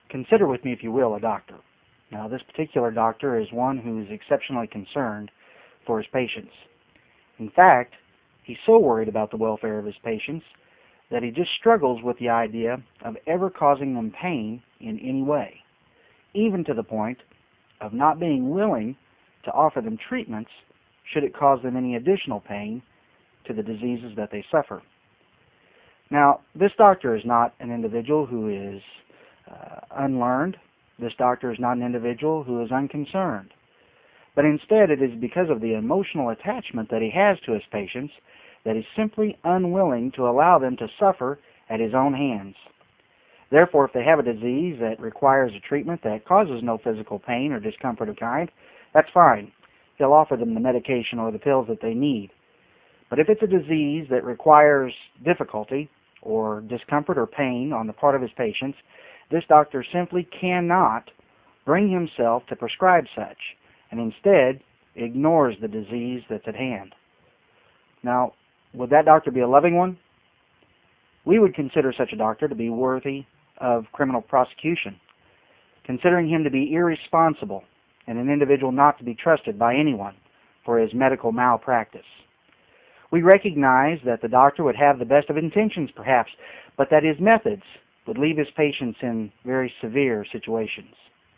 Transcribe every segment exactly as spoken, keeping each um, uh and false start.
Consider with me, if you will, a doctor. Now, this particular doctor is one who is exceptionally concerned for his patients. In fact, he's so worried about the welfare of his patients that he just struggles with the idea of ever causing them pain in any way, even to the point of not being willing to offer them treatments should it cause them any additional pain to the diseases that they suffer. Now, this doctor is not an individual who is uh, unlearned. This doctor is not an individual who is unconcerned. But instead, it is because of the emotional attachment that he has to his patients that he's simply unwilling to allow them to suffer at his own hands. Therefore, if they have a disease that requires a treatment that causes no physical pain or discomfort of kind, that's fine. He'll offer them the medication or the pills that they need. But if it's a disease that requires difficulty or discomfort or pain on the part of his patients, this doctor simply cannot bring himself to prescribe such, and instead ignores the disease that's at hand. Now, would that doctor be a loving one? We would consider such a doctor to be worthy of criminal prosecution, considering him to be irresponsible and an individual not to be trusted by anyone for his medical malpractice. We recognize that the doctor would have the best of intentions, perhaps, but that his methods would leave his patients in very severe situations.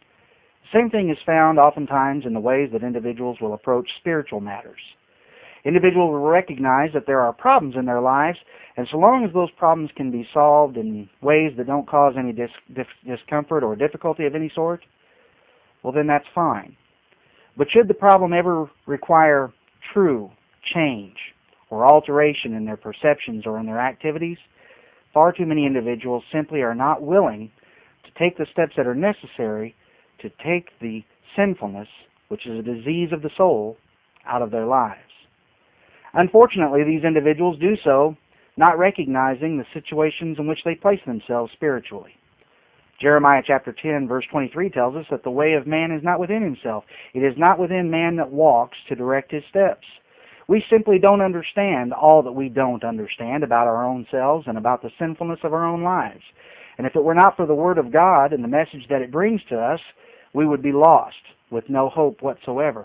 The same thing is found oftentimes in the ways that individuals will approach spiritual matters. Individuals will recognize that there are problems in their lives, and so long as those problems can be solved in ways that don't cause any dis dis discomfort or difficulty of any sort, well, then that's fine. But should the problem ever require true change or alteration in their perceptions or in their activities, far too many individuals simply are not willing to take the steps that are necessary to take the sinfulness, which is a disease of the soul, out of their lives. Unfortunately, these individuals do so not recognizing the situations in which they place themselves spiritually. Jeremiah chapter ten, verse twenty-three tells us that the way of man is not within himself. It is not within man that walks to direct his steps. We simply don't understand all that we don't understand about our own selves and about the sinfulness of our own lives. And if it were not for the Word of God and the message that it brings to us, we would be lost with no hope whatsoever.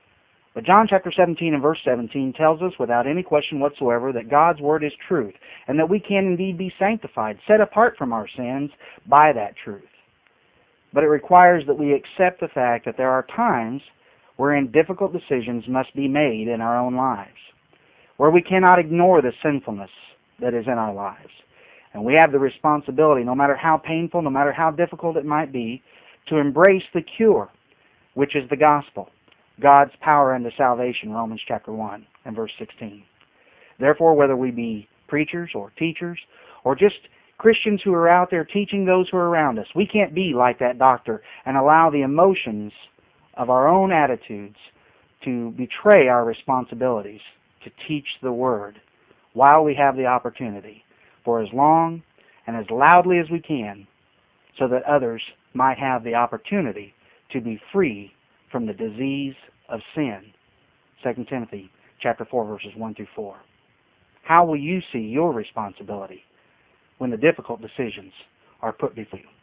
But John chapter seventeen and verse seventeen tells us without any question whatsoever that God's Word is truth, and that we can indeed be sanctified, set apart from our sins by that truth. But it requires that we accept the fact that there are times wherein difficult decisions must be made in our own lives, where we cannot ignore the sinfulness that is in our lives. And we have the responsibility, no matter how painful, no matter how difficult it might be, to embrace the cure, which is the gospel, God's power unto salvation, Romans chapter one and verse sixteen. Therefore, whether we be preachers or teachers or just Christians who are out there teaching those who are around us, we can't be like that doctor and allow the emotions of our own attitudes to betray our responsibilities to teach the Word while we have the opportunity, for as long and as loudly as we can, so that others might have the opportunity to be free from the disease of sin. Second Timothy chapter four, verses one through four. How will you see your responsibility when the difficult decisions are put before you?